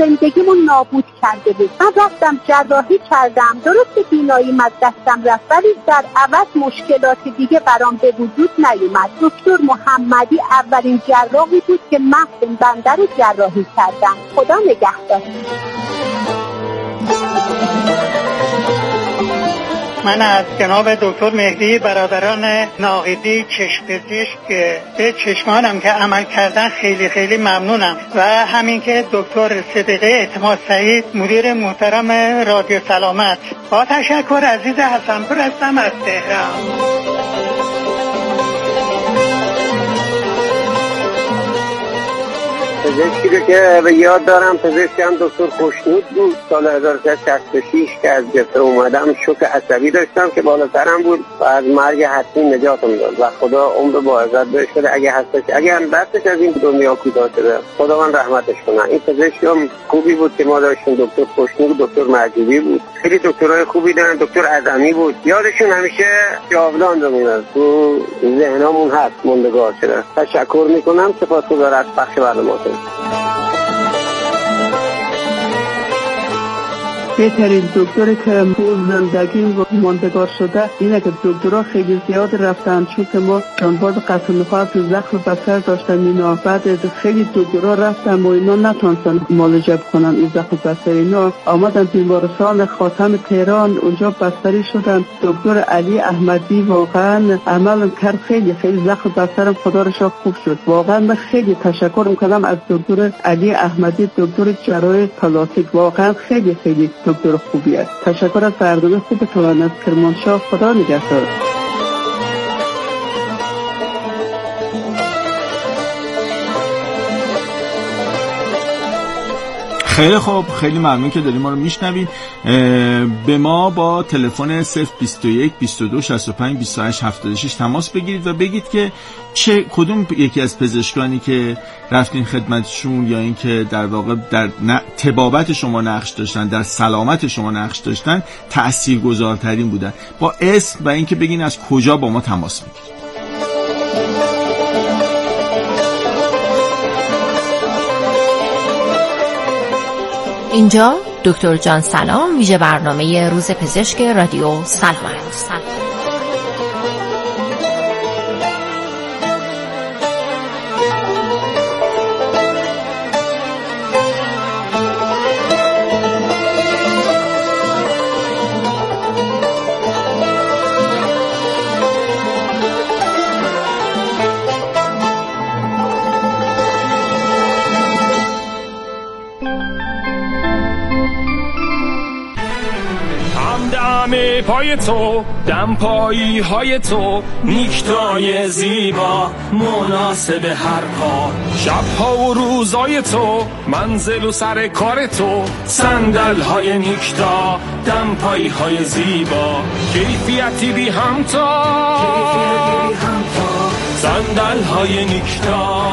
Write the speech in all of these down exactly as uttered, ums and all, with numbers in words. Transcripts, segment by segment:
زندگیمون نابود کرده بود. من رفتم جراحی کردم، درست بینایی از دستم رفت، ولی در عوض مشکلات دیگه برام به وجود نیومد. دکتر محمدی اولین جراحی بود که من بنده رو جراحی کردم. خدا نگهدار. من از جناب دکتر مهدی برادران ناقدی چشم‌پزشک به چشمانم که عمل کردن خیلی خیلی ممنونم و همین که دکتر صدیقه اعتماد سعید مدیر محترم رادیو سلامت. با تشکر. عزیز حسنپور هستم از تهران. پزشکی رو که به یاد دارم پزشکی هم دکتر خوشنود بود. سال هزار و سیصد و شصت و شش که از جبهه اومدم شوک عصبی داشتم که بالاترم بود و از مرگ حتمی نجاتم داد و خدا عمر با عزت بهش بده. اگه هستش اگه هم دستش از این دنیا کوتاه شده خدا من رحمتش کنه. این پزشکی هم خوبی بود که ما داشتیم. دکتر خوشنود، دکتر مرجوی بود، خیلی دکترای خوبی دارن. دکتر اعظمی بود، یادشون همیشه جاودان بمونه، تو ذهنمون هست، موندگار شده. تشکر میکنم. سپاسگزارم از پخش برنامه. بهترین دکتری که زندگی ماندگار شده اینه که دکترها خیلی زیاد رفتن، چون که ما جانباز قتل نفاذ زخم بستر داشتن اینا. بعد خیلی دکترها رفتن و اینا نتونستن معالجه کنن این زخم بستر. اینا آمدن بیمارستان خاتم تهران، اونجا بستری شدن. دکتر علی احمدی واقعا عمل کرد، خیلی خیلی زخم بسترم خدا رو شکر خوب شد. واقعا من خیلی تشکر میکنم از دکتر علی احمدی، دکتر جراح پلاستیک. واقعا خیلی خیلی دکتر خوبی است. تشکر از برنامه خوبتون از کرمانشاه. خدا نگهدار. خیلی خوب، خیلی ممنون که داریم ما رو میشنوید. به ما با تلفن صفر بیست و یک بیست و دو شصت و پنج بیست و هشت هفتاد و شش تماس بگیرید و بگید که چه کدوم یکی از پزشکانی که رفتین خدمتشون یا این که در واقع در طبابت شما نقش داشتن، در سلامت شما نقش داشتن، تاثیرگذارترین بودن. با اسم و اینکه بگین از کجا با ما تماس میگیرید. اینجا دکتر جان سلام، ویژه برنامه روز پزشک رادیو سلامت. پای تو دم پایی های تو نیکتای زیبا مناسب هر کار، شبها و روزای تو منزل و سر کار تو، صندل های نیکتا دم پایی های زیبا، کیفیتی بی همتا صندل های نیکتا.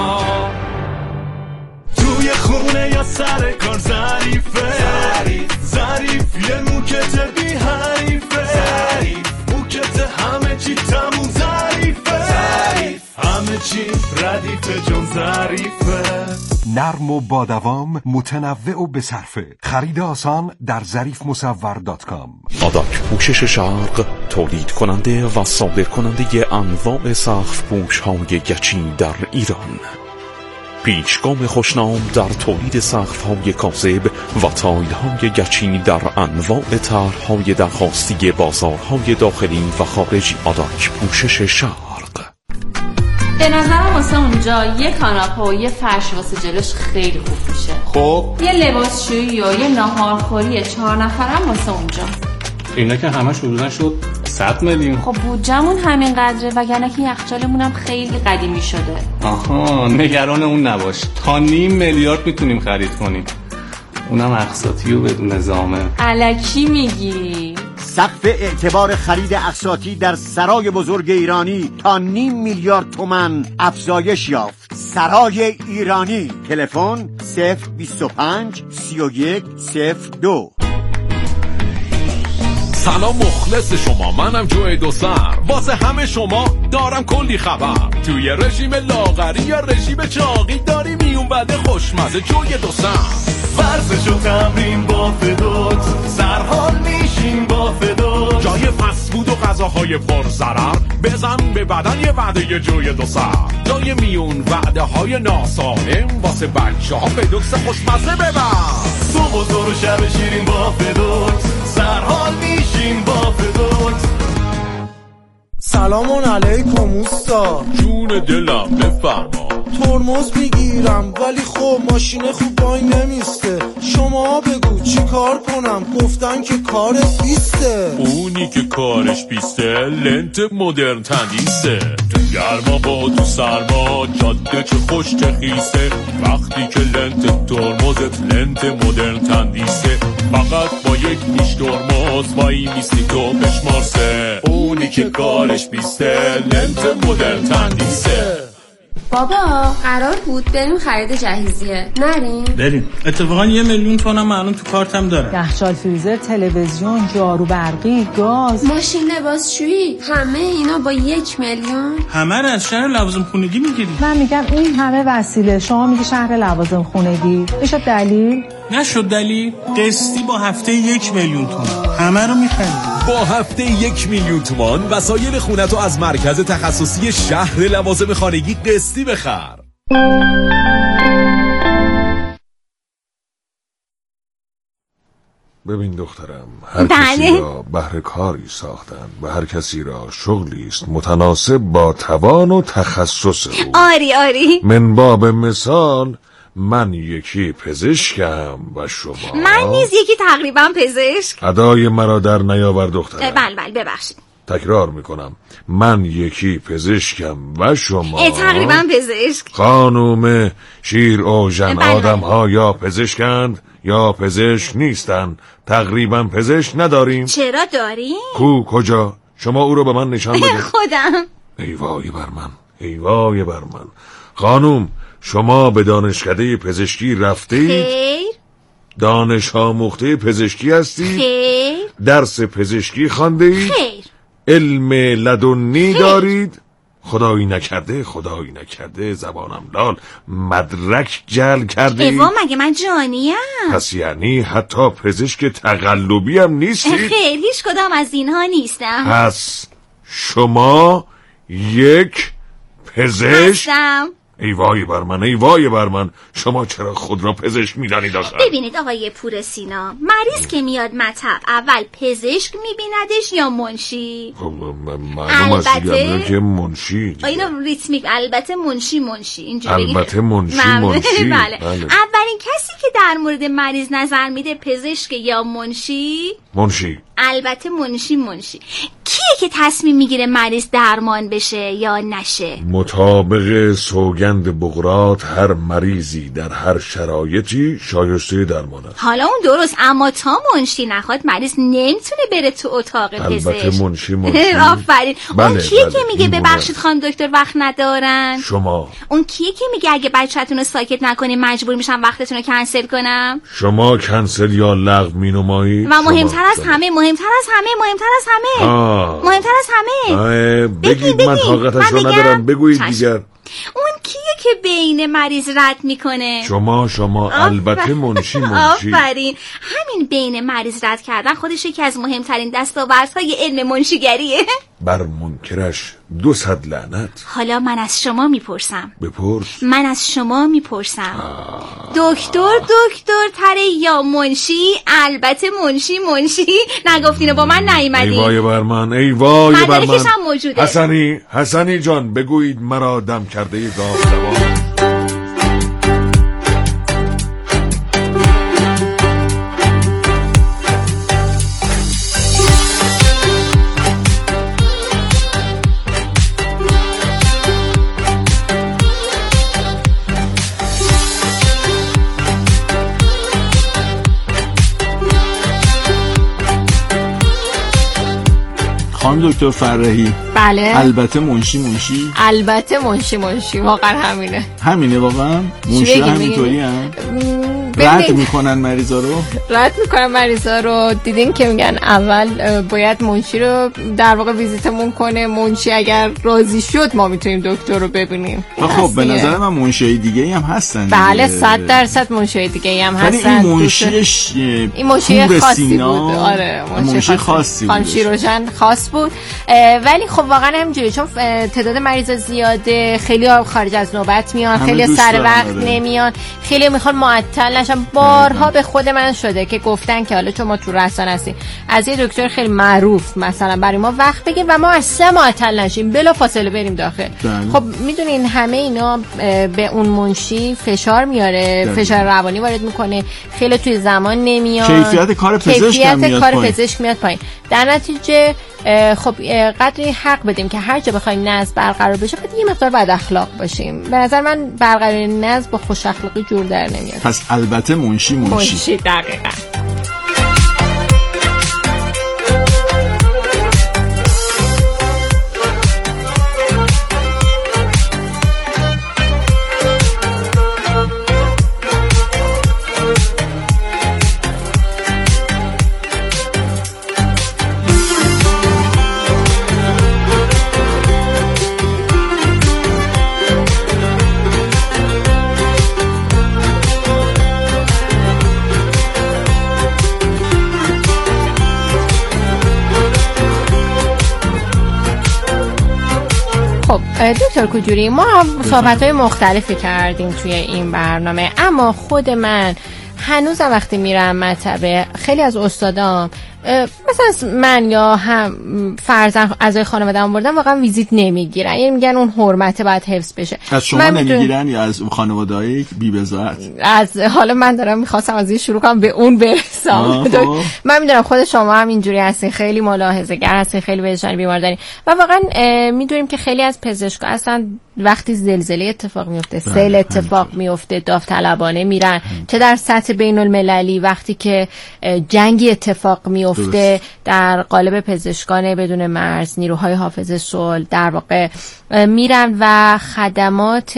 توی خونه یا سر کار ظریفه ظریف، یه موکت بی حریفه ظریف، موکت همه چی تموم ظریفه ظریف، همه چی ردیفه جون ظریفه. نرم و با دوام، متنوع و بصرفه. خرید آسان در ظریف مصور دات کام. آداک پوشش شرق تولید کننده و صادر کننده انواع سقف پوش های گچی در ایران. پیشگام خوشنام در تولید سقف‌های کاذب و تایل‌های گچی در انواع طرح‌های درخواستی بازارهای داخلی و خارجی. آداک پوشش شرق. به نظرم واسه اونجا یه کاناپه و یه فرش واسه جلوش خیلی خوب میشه. خب یه لباسشویی و یه ناهارخوری چهار نفرم واسه اونجا. اینا که همش حدوداً شد صد میلیون. خب بودجمون همین قدره، وگرنه که یخچالمون هم خیلی قدیمی شده. آها، نگران اون نباش، تا نیم میلیارد میتونیم خرید کنیم، اونم اقساطی و بدون زامن. الکی میگی؟ سقف اعتبار خرید اقساطی در سرای بزرگ ایرانی تا نیم میلیارد تومان افزایش یافت. سرای ایرانی. تلفن صفر بیست و پنج سی و یک صفر دو. سلام مخلص شما، منم جوی دو سر، واسه همه شما دارم کلی خبر. توی رژیم لاغری یا رژیم چاقی داری میون بده خوشمزه جوی دو سر. ورزش با فدوت، سرحال میشیم با فدوت. جای فست فود و غذاهای پر ضرر بزن به بدن یه وعده جوی دو سر. جای میون وعده های ناسالم واسه بچه ها فدوکس خوشمزه ببر. صبح و زور و شب شیرین با فدوت، سرحال میشیم با فدوت. سلامون علیکم اوستا. جون دلم بفرما. ترمز میگیرم ولی خب ماشین خوب وای نمیسته. شما بگو چی کار کنم؟ گفتن که کارت بیسته. اونی که کارش بیسته لنت مدرن تندیسه. تو گرما با تو سرما جاده چه خوش چه خیسه. وقتی که لنت ترمزت لنت مدرن تندیسه، فقط با یک پیش ترمز وای میستی تو بشمارسه. اونی که کارش بیسته لنت مدرن تندیسه. بابا قرار بود بریم خرید جهیزیه، نریم؟ بریم. اتفاقا یه میلیون تومنم الان تو کارتم داره. یخچال، فریزر، تلویزیون، جارو برقی، گاز، ماشین لباسشویی، همه اینا با یک میلیون؟ همه رو از شهر لوازم خونگی میگیری. من میگم این همه وسیله، شما میگی شهر لوازم خونگی. میشه دلیل؟ نشد دلیل. قسطی با هفته یک میلیون تومان همه رو میخرید. با هفته یک میلیون تومان وسایل خونتو از مرکز تخصصی شهر لوازم خانگی قسطی بخر. ببین دخترم، هر کسی را بهر کاری ساختن و هر کسی را شغلی است متناسب با توان و تخصص او. آری آری. من باب مثال من یکی پزشکم و شما. من نیز یکی تقریبا پزشک. ادای مرا در نیاور دخترم. بله بله ببخشید. تکرار میکنم، من یکی پزشکم و شما تقریبا پزشک. خانوم شیر اوژن، بله آدم ها یا پزشکند یا پزشک نیستند. تقریبا پزشک نداریم. چرا داریم؟ کو کجا؟ شما او رو به من نشان بده. خودم. ای وای بر من، ای وای بر من. خانوم، شما به دانشکده پزشکی رفتید؟ خیر. دانش آموخته پزشکی هستید؟ خیر. درس پزشکی خوانده اید؟ خیر. علم لدنی دارید؟ خدایی نکرده خدایی نکرده زبانم لال مدرک جل کرده اید؟ ایوا مگه من جانیم؟ پس یعنی حتی پزشک تقلبی هم نیستید؟ خیر، هیچ کدام از اینها نیستم. پس شما یک پزشک هستم. ای وای بر من، ای وای بر من. شما چرا خود را پزشک میدانید آخر؟ ببینید آقای پور سینا، مریض که میاد مطب اول پزشک میبیندش یا منشی؟ معلوم است دیگه که منشی. اینو ریتمیک. البته منشی منشی اینجوری. البته منشی منشی. بله. اولین کسی که در مورد مریض نظر میده پزشک یا منشی؟ منشی. البته منشی منشی. کیه که تصمیم میگیره مریض درمان بشه یا نشه؟ مطابق سوگند بقراط هر مریضی در هر شرایطی شایسته درمان است. حالا اون درست، اما تا منشی نخواد مریض نمیتونه بره تو اتاق پزشک. البته منشی منشی. آفرین. بله، اون کیه بله، که میگه ببخشید خانم دکتر وقت ندارن؟ شما. اون کیه که میگه اگه بچه‌تون رو ساکت نکنین مجبور میشم وقتتون رو کنسل کنم؟ شما کنسل یا لغو مینمایید. و مهمتر از همه، مهمتر از همه، مهمتر از همه، آه. مهمتر از همه. بگید، من طاقتش رو ندارم. بگویید دیگر. اون کیه که بین مریض رد میکنه؟ شما شما البته منشی منشی. آفرین. همین بین مریض رد کردن خودش یکی از مهمترین دستاوردهای علم منشیگریه. بر منکرش دو صد لعنت. حالا من از شما میپرسم. بپرس. من از شما میپرسم. دکتر دکتر تره یا منشی؟ البته منشی منشی. نگفتینو با من نیومدی. ای وای بر من، ای وای بر من. مدارکش هم موجوده. حسنی حسنی جان، بگویید مرا دم کرده ی گاو دوام. خانم دکتر فرحی. بله. البته منشی منشی. البته منشی منشی. واقعا همینه. همینه واقعا. منشی همینطوری هم. رد میکنن مریضا رو رد میکنن مریضا رو دیدین که میگن اول باید منشی رو در واقع ویزیتمون کنه، منشی اگر راضی شد ما میتونیم دکتر رو ببینیم. خب به نظر من منشی دیگه هم هستن. بله صد درصد منشی دیگه هم هستن. این منشیش این منشی خاصی بود. آره منشی خاصی بود. خانشیروژن خاص بود. ولی خب واقعا همینجوریه چون تعداد مریضا زیاده، خیلی خارج از نوبت میان، خیلی سر وقت نمیان، خیلی میخوان معطل نشن. بارها به خود من شده که گفتن که حالا چون ما تو رسانه هستیم از یه دکتر خیلی معروف مثلا برای ما وقت بگیر و ما اصلا معطل نشیم بلا فاصله بریم داخل. دن. خب میدونین همه اینا به اون منشی فشار میاره، دن. فشار روانی وارد میکنه، خیلی توی زمان نمیاد، کیفیت کار پزشک کیفیت میاد کار پایین. پزشک میاد پایین. در نتیجه خب قدری حق بدیم که هر جا بخوایم نظم برقرار بشه باید یه مقدار بد اخلاق باشیم. به نظر من برقراری نظم با خوش اخلاقی جور در نمیاد. پس البته منشی منشی منشی دقیقاً. خب دکتر کجوری ما صحبت‌های مختلفی کردیم توی این برنامه، اما خود من هنوزم وقتی میرم مطبه خیلی از استادام مثلا من یا هم فرزند اعضای خانواده‌ام بردن واقعا ویزیت نمیگیرن، یعنی میگن اون حرمت باید حفظ بشه. از شما نمیگیرن یا از خانواده‌های بی‌بضاعت؟ از حالا من دارم میخواستم از این شروع کنم به اون برسم. من میدونم خود شما هم اینجوری هستین، خیلی ملاحظه‌گر هستین، خیلی وجدان بیمار دارین و واقعا میدونیم که خیلی از پزشکا اصلا وقتی زلزله اتفاق میفته، سیل اتفاق میفته، داوطلبانه میرن، چه در سطح بین المللی وقتی که جنگی اتفاق میفته در قالب پزشکان بدون مرز، نیروهای حافظ صلح در واقع میرن و خدمات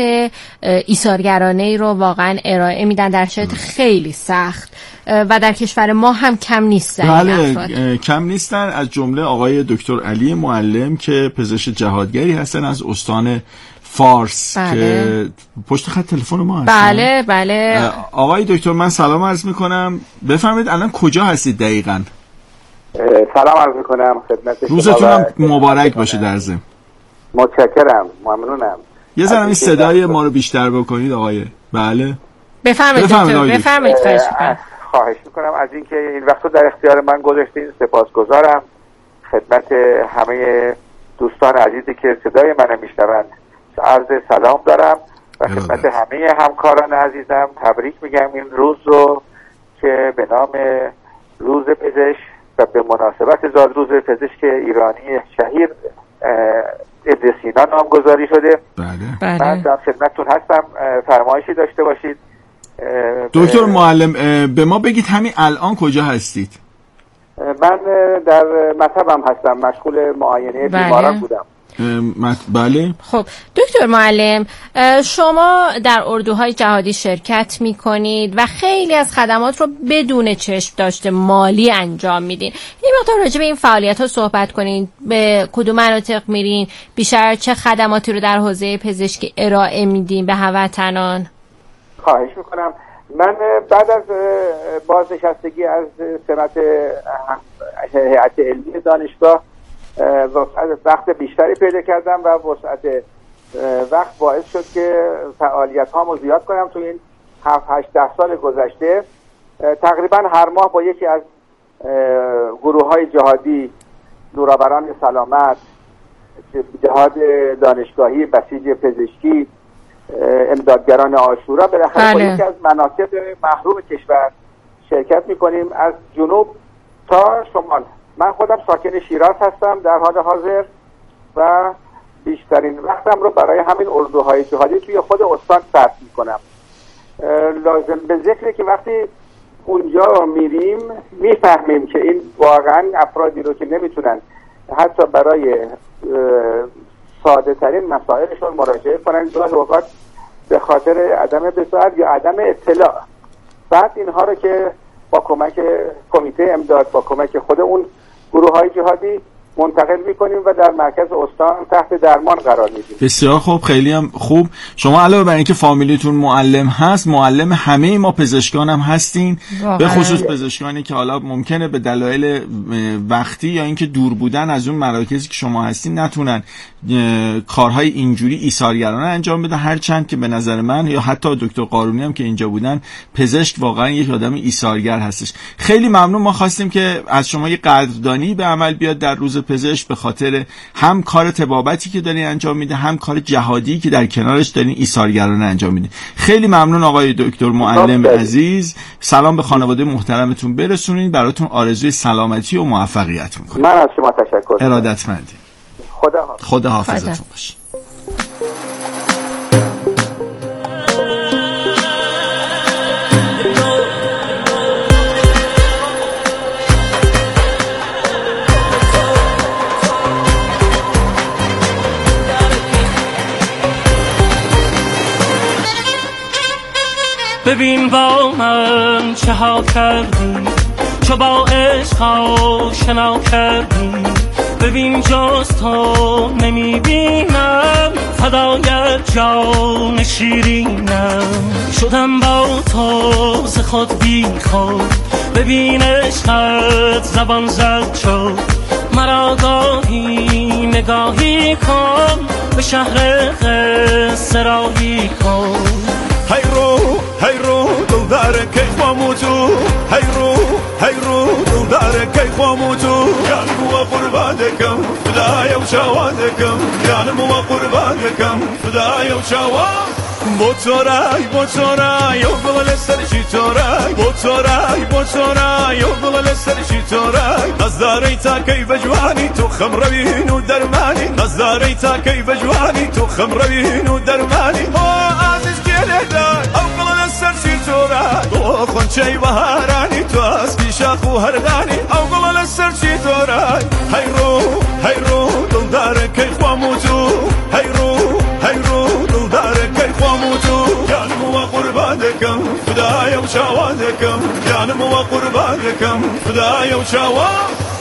ایثارگرانه رو واقعا ارائه میدن در شرایط خیلی سخت و در کشور ما هم کم نیستن. بله کم نیستن، از جمله آقای دکتر علی معلم که پزشک جهادگری هستن از استان فارس. بله. که پشت خط تلفن ما هستن. بله بله آقای دکتر من سلام عرض میکنم، بفرمایید الان کجا هستید دقیقاً؟ سلام عرض میکنم خدمت شما. روزتون مبارک باشه در ضمن. متشکرم، ممنونم. یه ذره این صدای ما رو بیشتر بکنید آقای. بله بفرمایید دکتر، بفرمایید. خواهش میکنم. خواهش میکنم از اینکه این وقتو در اختیار من گذاشتین، سپاسگزارم. خدمت همه دوستان عزیزی که صدای منو میشنوند عرض سلام دارم و خدمت همه همکاران عزیزم تبریک میگم این روز رو که به نام روز پزشک و به مناسبت زادروز پزشک ایرانی شهیر ادریسینا نامگذاری شده. بله. من در خدمتتون هستم، فرمایشی داشته باشید. دکتر معلم به ما بگید همین الان کجا هستید؟ من در مطبم هستم، مشغول معاینه بله. بیماران بودم. بله. خب دکتر معلم شما در اردوهای جهادی شرکت میکنید و خیلی از خدمات رو بدون چشم داشته مالی انجام میدین. یه مقدار راجع به این فعالیت ها صحبت کنین، به کدوم مناطق میرین، بیشتر چه خدماتی رو در حوزه پزشکی ارائه میدین به هموطنان؟ خواهش میکنم. من بعد از بازنشستگی از سمت هیئت علمی دانشگاه وقت بیشتری پیدا کردم و وسعت وقت باعث شد که فعالیت هامو زیاد کنم. تو این هفت هشت ده سال گذشته تقریبا هر ماه با یکی از گروه های جهادی، نورآوران سلامت، جهاد دانشگاهی، بسیج پزشکی، امدادگران عاشورا، بالاخره با یکی از مناطق محروم کشور شرکت میکنیم از جنوب تا شمال. من خودم ساکن شیراز هستم در حال حاضر و بیشترین وقتم رو برای همین اردوهای جهادی توی خود استان صرف میکنم. لازم به ذکره که وقتی اونجا میریم میفهمیم که این واقعا افرادی رو که نمیتونن حتی برای ساده ترین مسائلشون مراجعه کنن، گاهی اوقات به خاطر عدم بصارت یا عدم اطلاع بعد اینها رو که با کمک کمیته امداد، با کمک خود اون گروه های جهادی منتقل میکنیم و در مرکز استان تحت درمان قرار میدیم. بسیار خوب، خیلی هم خوب. شما علاوه بر اینکه فامیلیتون معلم هست، معلم همه ما پزشکان هم هستین، به خصوص پزشکانی که حالا ممکنه به دلایل وقتی یا اینکه دور بودن از اون مراکزی که شما هستین نتونن کارهای اینجوری ایثارگرانه انجام بدن، هرچند که به نظر من یا حتی دکتر قارونی هم که اینجا بودن، پزشک واقعا یک آدم ایثارگر هستش. خیلی ممنون. ما خواستیم که از شما یه قدردانی به عمل بیاد در روز پزشک به خاطر هم کار طبابتی که دارین انجام میده، هم کار جهادی که در کنارش دارین ایثارگرانه انجام میده. خیلی ممنون آقای دکتر معلم عزیز. سلام به خانواده محترمتون برسونید. براتون آرزوی سلامتی و موفقیت میکنم. من از شما تشکر. ارادتمندی. خدا حافظ. خدا حافظتون باشه. ببین با من چه ها کردی، چو با عشق آشنا کردی. ببین جز تو نمیبینم، فدایت جان شیرینم. شدم با تو ز خود بی خود، ببین عشقت زبان زد شد. مرا گاهی نگاهی کن، به شهر قصه راهی کن. هی رو هی رو دل داره که خاموتو، هی رو هی رو دل داره که خاموتو. جانم و قربانکم فدای و شوادکم، جانم و قربانکم فدای و شواد. با تو رای با تو رای و بغل سرشی تو رای، با تو رای با تو رای و بغل سرشی تو رای. نظاری تا کی بجوانی تو خم روین و درمانی، نظاری تا کی بجوانی تو خم روین و درمانی. او بغل سرشی تو رای، تو خونچه بهارانی تو از بیشاخ و هردانی. او بغل سرشی تو رای، هی رو هی رو دل داره که خاموتو، هی رو هی رو دل داره که خاموتو. جانم و قربانکم فدای و شوادکم، جانم و قربانکم فدای و شواد.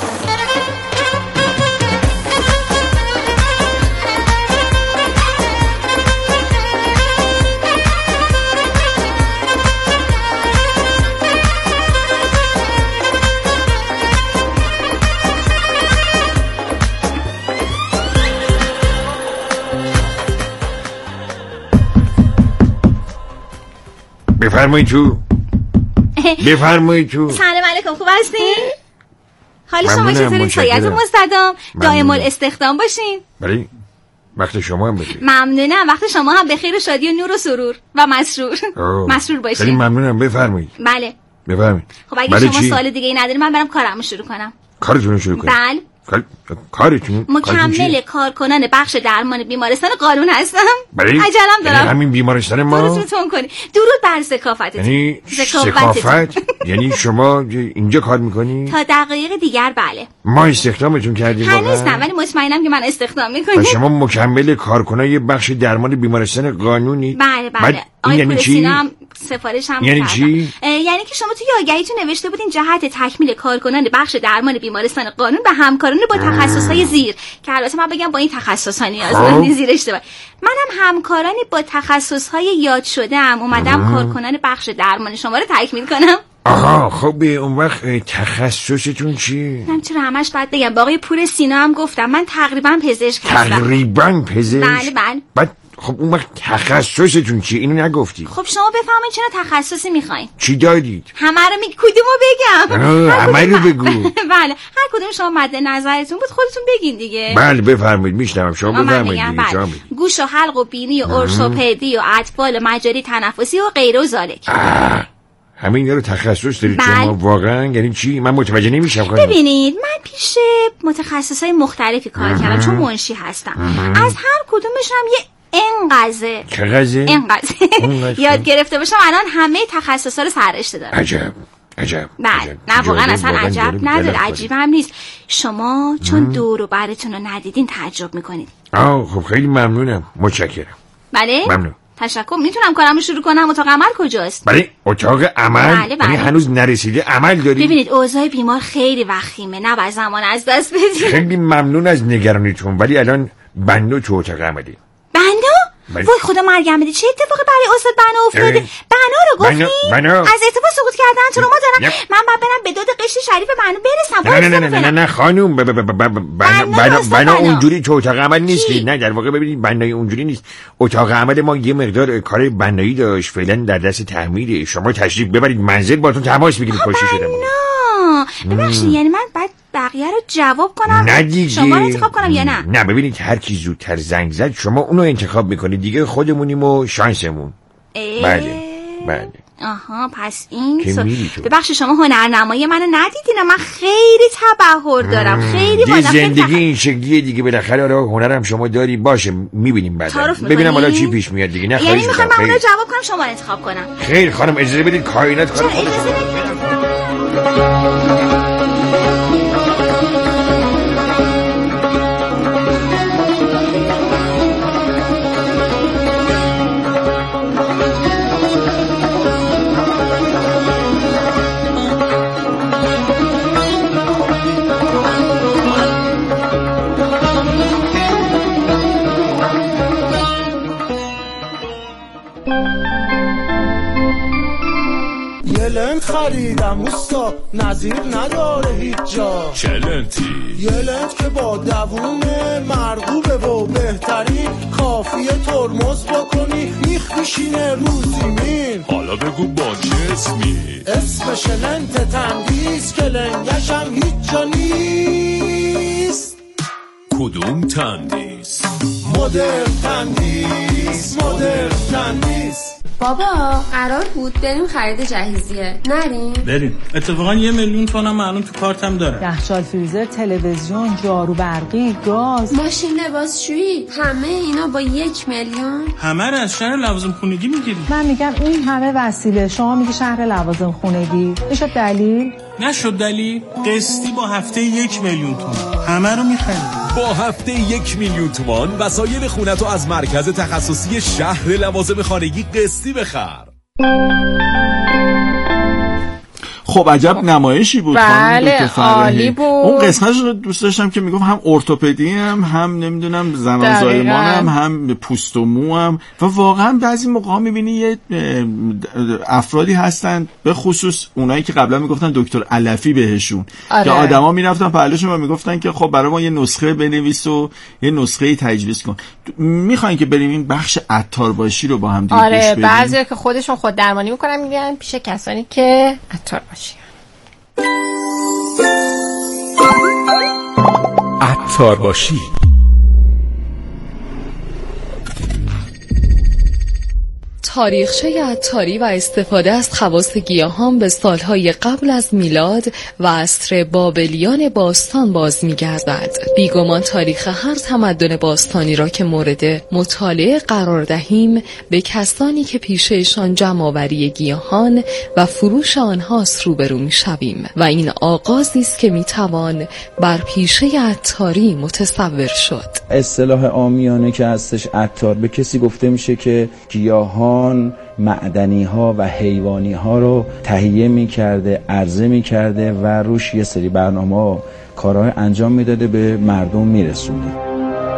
بفرمایید تو. بفرمایید تو. سلام علیکم، خوب هستین؟ حال شما چطوری؟ سایت مستدام دائم الاستخدام باشین. بله، وقت شما هم بخیر. ممنونم. وقت شما هم بخیر و شادی و نور و سرور و مسرور. مسرور باشین. خیلی ممنونم. بفرمایید. بله بفرمایید. خب اگه شما سوال دیگه ای ندارید من برم کارمو شروع کنم. کارتون رو شروع کنید. بله. کارتون مکمل کارکنان بخش درمان بیمارستان قانون هستم. بله. عجلم دارم. یعنی همین بیمارستان ما درستون تون کنی. درود بر ذکافتتون. یعنی ذکافت یعنی شما اینجا کار میکنی؟ تا دقایق دیگر بله. ما استخدامتون کردیم واقعا؟ هنوز نه، ولی مطمئنم که من استخدام میکنم. شما مکمل کارکنان یه بخش درمان بیمارستان قانونی؟ بله بله. این یعنی چی؟ سفارش هم یعنی چی؟ یعنی که شما توی آگهیتون نوشته بودین جهت تکمیل کارکنان بخش درمان بیمارستان قانون به همکاران با تخصص‌های زیر، که البته من بگم با این تخصص‌ها نیازمندی زیر اشتباه. منم همکارانی با تخصص‌های یاد شده‌ام اومدم کارکنان بخش درمان شما رو تکمیل کنم. آها خب اون وقت تخصصتون چیه؟ من چرا همش باید بگم. با آقای پور سینا هم گفتم من تقریبا پزشک هستم. تقریبا پزشک؟ بله بله. بعد خب اون وقت تخصصتون چیه؟ اینو نگفتی. خب شما بفهمید چه تخصصی میخواین؟ چی دادید؟ همه رو میگی. کدومو بگم؟ همه رو بگو. بله هر کدوم شما مد نظرتون بود خودتون بگین دیگه. بله بفرمایید میشنوم. شما بفرمایید دیگه. بله. گوش و حلق و بینی و ارتوپدی و اطفال و مجاری تنفسی و غیره و ذالک. همین رو تخصص دارید بل. شما واقعا؟ یعنی چی؟ من متوجه نمیشم. ببینید من پیش متخصصای مختلفی کار کردم چون منشی هستم. از هر کدومشون هم یه انقدر چقدر انقدر یاد گرفته باشم الان همه تخصصا رو سررشته دارم. عجب عجب. نه نه واقعا اصلا عجب نداره، عجیب هم نیست. شما چون دور و برتون رو ندیدین تعجب میکنید. آه خب خیلی ممنونم، متشکرم. بله ممنون. تشکر. میتونم کارمو شروع کنم؟ اتاق عمل کجاست؟ بله اتاق عمل. بله بله. هنوز نرسیده عمل داری؟ ببینید اوضاع بیمار خیلی وخیمه، نباید زمان از دست بدید. خیلی ممنون از نگرانیتون، ولی الان بنو تو اتاق عملی. بنو؟ بله. وای خدا مرگم بده، چه اتفاقی برای استاد بنا افتاده؟ بنا رو گفتی؟ بنا. از ارتفاع سقوط کردن تو رو ما دارم. من باید برم به داد قشت شریف بنا برسم. نه نه نه نه نه خانوم، بنا اونجوری تو اتاق عمل نیست. نه در واقع ببینید بنای اونجوری نیست. اتاق عمل ما یه مقدار کار بنایی داشت، فعلا در دست تعمیره. شما تشریف ببرید منزل، باتون تماس بگیرید پشت شده. ببخشید یعنی من بعد بقیه رو جواب کنم؟ نه دیگه. شما رو انتخاب کنم یا نه؟ نه ببینید هر کی زودتر زنگ زد شما اونو انتخاب میکنید دیگه، خودمونیم و شانسمون. بله بله. آها پس این که سو... ببخشید شما هنرنمایی منو ندیدین؟ من خیلی تبحر دارم، خیلی با زندگی تخ... این شکلیه دیگه، بالاخره آره هنرم شما داری. باشه میبینیم بعدا، ببینم حالا چی پیش میاد دیگه. نه یعنی میخوام من اونو جواب کنم شما رو انتخاب کنم؟ خیر خانم اجازه بدید کائنات کار خودش. لنت خریدم اوستا نظیر نداره هیچ جا. چه لنتی؟ یه لنت که با دووم مرغوبه و بهترین، کافیه ترمز بکنی میخ میشینه رو زمین. حالا بگو با چه اسمی؟ اسمش لنت تندیس که لنگشم هیچ جا نیست. کدوم تندیس؟ مدرن تندیس، مدرن تندیس. بابا قرار بود بریم خرید جهیزیه، نریم؟ بریم. اتفاقا یه میلیون تومنم معلوم تو کارتم داره. یخچال، فریزر، تلویزیون، جارو برقی، گاز، ماشین لباسشویی، همه اینا با یک میلیون؟ همه رو از شهر لوازم خونگی میگیری. من میگم این همه وسیله، شما میگی شهر لوازم خونگی. میشد دلیل؟ نشد دلیل. قسطی با هفته یک میلیون تومان همه رو میخریم. با هفته یک میلیون تومان وسایل خونتو از مرکز تخصصی شهر لوازم خانگی قسطی بخر. خب عجب نمایشی بود. بله عالی بود. اون قسمتش رو دوست داشتم که میگفت هم ارتوپدی هم هم نمیدونم زنان زایمان هم هم پوست و مو هم، و واقعا بعضی موقع میبینی یه افرادی هستن به خصوص اونایی که قبلا میگفتن دکتر علفی بهشون، آره. که آدما میرفتن پهلوشون و میگفتن که خب برای ما یه نسخه بنویس و یه نسخه تجویز کن. میخواین که بریم این بخش عطارباشی رو با هم دیگه آره گوش بدیم؟ بعضیا که خودشون خود درمانی میکنن میگن پیش کسانی که عطار باشی. عطار باشی. تاریخچه عطاری و استفاده از خواص گیاهان به سالهای قبل از میلاد و عصر بابلیان باستان باز می‌گردد. بیگمان تاریخ هر تمدن باستانی را که مورد مطالعه قرار دهیم به کسانی که پیشه‌شان جمع‌آوری گیاهان و فروش آنهاست روبرو می‌شویم و این آغازی است که می‌توان بر پیشه عطاری متصور شد. اصطلاح عامیانه که هستش عطار، به کسی گفته میشه که گیاهان، معدنی ها و حیوانی ها رو تهیه می کرده، عرضه می کرده و روش یه سری برنامه ها کارهای انجام می داده، به مردم می رسونده.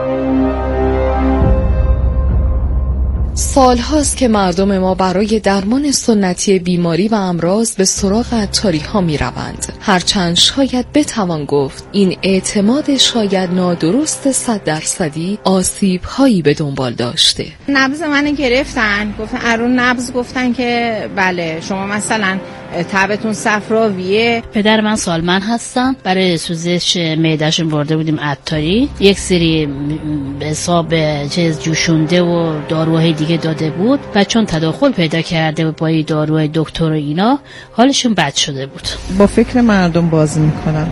سال هاست که مردم ما برای درمان سنتی بیماری و امراض به سراغ عطاری ها می روند. هرچند شاید بتوان گفت این اعتماد شاید نادرست صد درصدی آسیب هایی به دنبال داشته. نبض منو گرفتن، گفتن ارون نبض، گفتن که بله شما مثلا تبتون صفراویه. پدر من سالمند هستن، برای سوزش معده‌شون برده بودیم عطاری، یک سری به حساب چیز جوشونده و داروهای دیگه داده بود و چون تداخل پیدا کرده بود با این داروهای دکتر و اینا حالشون بد شده بود. با فکر مردم بازی میکنن.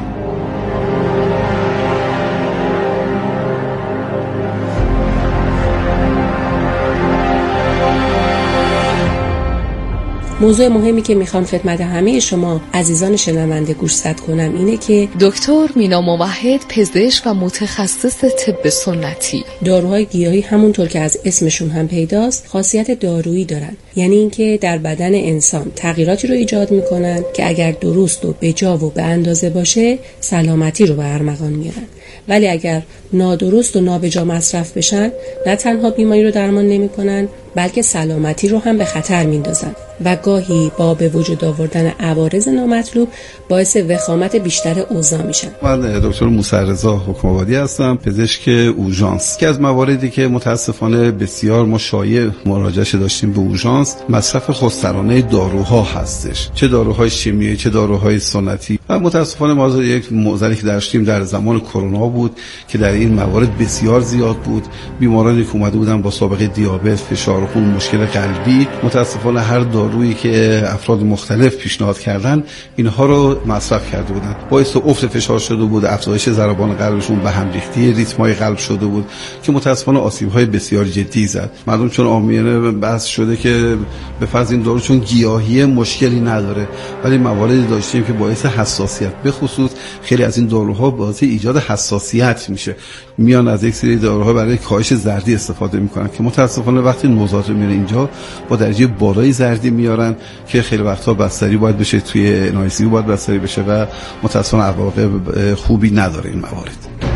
موضوع مهمی که میخوام خدمت همه شما عزیزان شنونده گوشزد کنم اینه که دکتر مینا موحد، پزشک و متخصص طب سنتی. داروهای گیاهی همونطور که از اسمشون هم پیداست خاصیت دارویی دارن، یعنی اینکه در بدن انسان تغییراتی رو ایجاد میکنن که اگر درست و بجا و به اندازه باشه سلامتی رو به ارمغان میارن، ولی اگر نادرست و نابجا مصرف بشن نه تنها بیماری رو درمان نمیکنن بلکه سلامتی رو هم به خطر میندازن و گاهی با به وجود آوردن عوارض نامطلوب باعث وخامت بیشتر اوضاع میشن. من دکتر موسی رضا حکم‌آبادی هستم، پزشک اورژانس. که از مواردی که متاسفانه بسیار ما شایع مراجعه داشتیم به اورژانس مصرف خودسرانه داروها هستش، چه داروهای شیمیایی چه داروهای سنتی. و متاسفانه ما یک موضوعی که داشتیم در زمان کرونا بود که در این موارد بسیار زیاد بود. بیمارانی که اومده بودن با سابقه دیابت، فشار خون، مشکل قلبی، متاسفانه هر دارویی که افراد مختلف پیشنهاد کردن اینها رو مصرف کرده بودن، باعث افت فشار شده بود، افزایش ضربان قلبشون، به هم ریختی ریتم‌های قلب شده بود که متاسفانه آسیب‌های بسیار جدی زد. مردم چون عامیانه بحث شده که به فرض این دارو چون گیاهی مشکلی نداره، ولی مواردی داشتیم که باعث حساسیت، به خصوص خیلی از این داروها باعث ایجاد حساسیت میشه. میان از یک سری داروها برای کاهش زردی استفاده میکنن که متاسفانه وقتی نوزاد میره اینجا با درجه بالای زردی میارن که خیلی وقتا بستری باید بشه، توی ان آی سی باید بستری بشه و متاسفانه عواقب خوبی نداره این موارد.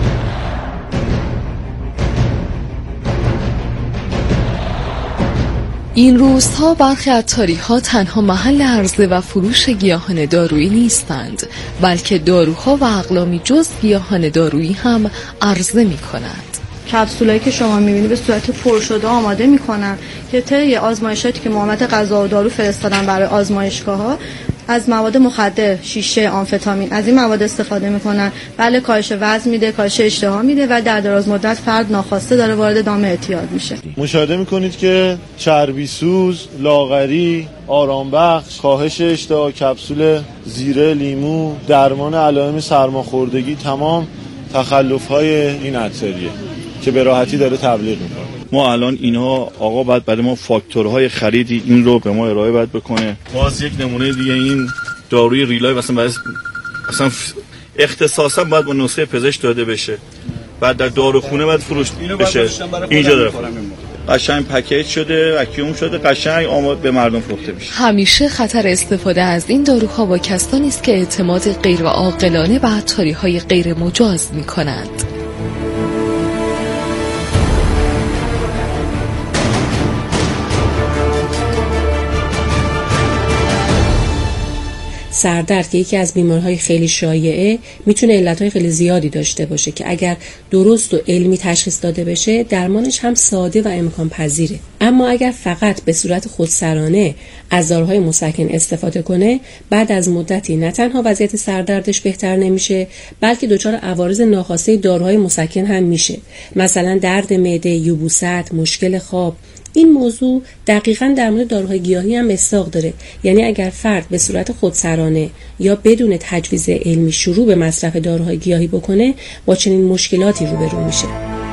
این روزها برخی عطاری‌ها تنها محل عرضه و فروش گیاهان دارویی نیستند، بلکه داروها و اقلامی جز گیاهان دارویی هم عرضه می‌کنند. کپسولایی که شما می‌بینید به صورت پر شده آماده می‌کنن که طی آزمایشاتی که معاونت غذا و دارو فرستادن برای آزمایشگاه‌ها از مواد مخدر، شیشه، آمفتامین، از این مواد استفاده میکنن. بله کاهش وزن میده، کاهش اشتها میده و در دراز مدت فرد ناخواسته داره وارد دام اعتیاد میشه. مشاهده میکنید که چربی سوز، لاغری، آرام بخش، کاهش اشتها، کپسول زیره لیمو، درمان علائم سرماخوردگی، تمام تخلف‌های این عطاریه که به راحتی داره تبلیغ میکنه. ما الان اینها آقا باید برای ما فاکتورهای خریدی این رو به ما ارائه باید بکنه. باز یک نمونه دیگه این داروی ریلای مثلا باید اصلا اختصاصا باید با نسخه پزشک داده بشه، بعد در داروخونه باید فروش بشه. اینجا داره قشنگ پکیج شده، واکیوم شده، قشنگ آماده به مردم فروخته میشه. همیشه خطر استفاده از این داروها با کسانی است که اعتماد غیر عاقلانه به عطاری‌های غیر مجاز می‌کنند. سردرد که یکی از بیماری‌های خیلی شایعه میتونه علت‌های خیلی زیادی داشته باشه که اگر درست و علمی تشخیص داده بشه درمانش هم ساده و امکان پذیره. اما اگر فقط به صورت خودسرانه از داروهای مسکن استفاده کنه بعد از مدتی نه تنها وضعیت سردردش بهتر نمیشه بلکه دچار عوارض ناخواسته داروهای مسکن هم میشه، مثلا درد معده، یبوست، مشکل خواب. این موضوع دقیقاً در مورد داروهای گیاهی هم مصداق داره، یعنی اگر فرد به صورت خودسرانه یا بدون تجویز علمی شروع به مصرف داروهای گیاهی بکنه با چنین مشکلاتی روبرو میشه.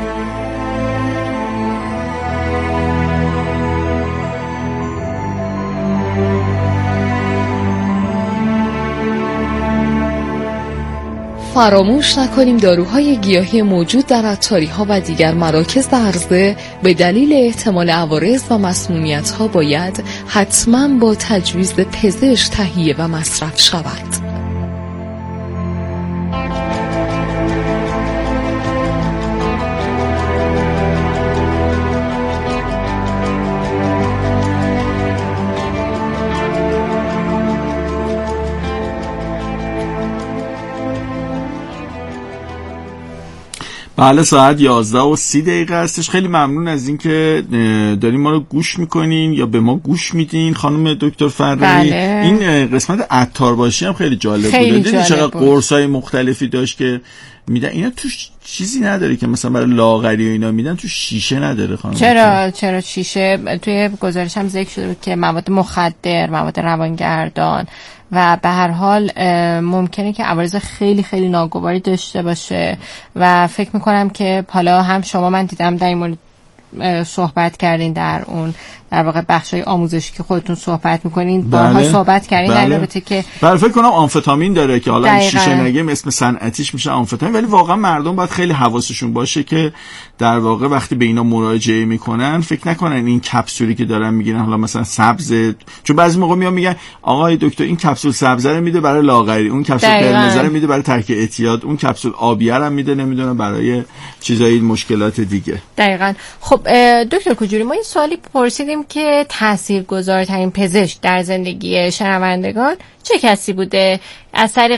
فراموش نکنیم داروهای گیاهی موجود در عطاری‌ها و دیگر مراکز عرضه به دلیل احتمال عوارض و مسمومیت‌ها باید حتماً با تجویز پزشک تهیه و مصرف شود. بله ساعت یازده و سی دقیقه هستش. خیلی ممنون از این که دارین ما رو گوش میکنین یا به ما گوش میدین خانم دکتر فراری. بله. این قسمت عطار باشی هم خیلی جالب خیلی بود. دیدین چقدر بود. قرصای مختلفی داشت که میدن، اینا توش چیزی نداره که مثلا برای لاغری و اینا میدن، تو شیشه نداره خانم. چرا چرا شیشه توی گزارش هم ذکر شده بود که مواد مخدر، مواد روانگردان و به هر حال ممکنه که عوارض خیلی خیلی ناگواری داشته باشه و فکر میکنم که حالا هم شما من دیدم در این مورد صحبت کردین در اون در واقع بخشای آموزشی که خودتون صحبت میکنین بله. بارها صحبت کردین بله. در رابطه که بله فکر کنم آمفتامین داره که حالا دقیقاً. شیشه نگیم اسم صنعتیش میشه آمفتامین، ولی واقعا مردم باید خیلی حواسشون باشه که در واقع وقتی به اینا مراجعه میکنن فکر نکنن این کپسولی که دارن میگیرن حالا مثلا سبز، چون بعضی موقع میان میگن آقای دکتر این کپسول سبز رو میده برای لاغری، اون کپسول قرمز رو میده برای ترک اعتیاد، اون کپسول آبی رو میده نمیدونم برای چیزای مشکلات دیگه. دقیقاً. خب دکتر کجوری، ما این سوالی پرسیدیم که تاثیرگذارترین پزشک در زندگی شنوندگان چه کسی بوده؟ از طریق